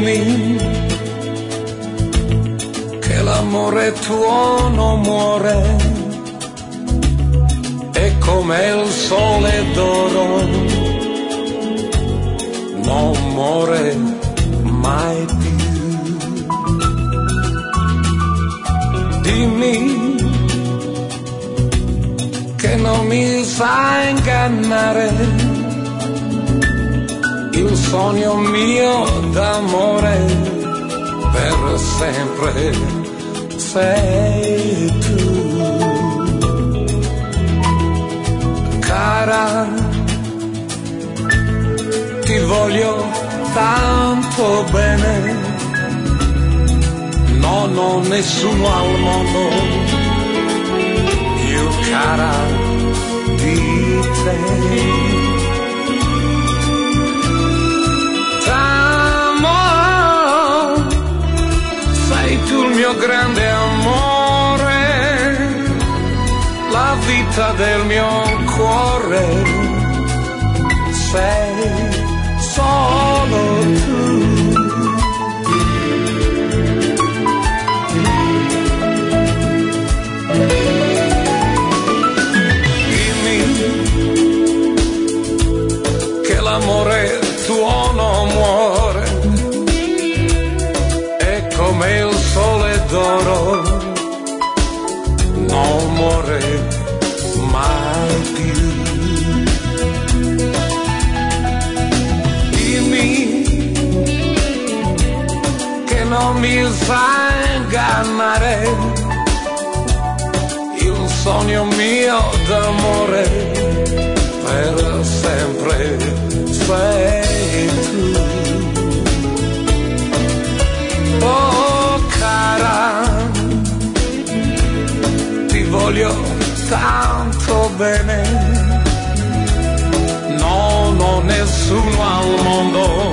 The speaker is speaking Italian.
Dimmi che l'amore tuo non muore, è come il sole d'oro, non muore mai più. Dimmi che non mi sa ingannare, il sogno mio d'amore per sempre sei tu. Cara, ti voglio tanto bene, non ho nessuno al mondo più cara di te. Tu il mio grande amore, la vita del mio cuore, sei solo tu. Dimmi che l'amore tuo non muore, è come il sole d'oro, non muore mai più. Dimmi che non mi sa ingannare, il sogno mio d'amore per sempre sei tu. Oh cara, ti voglio tanto bene, non ho nessuno al mondo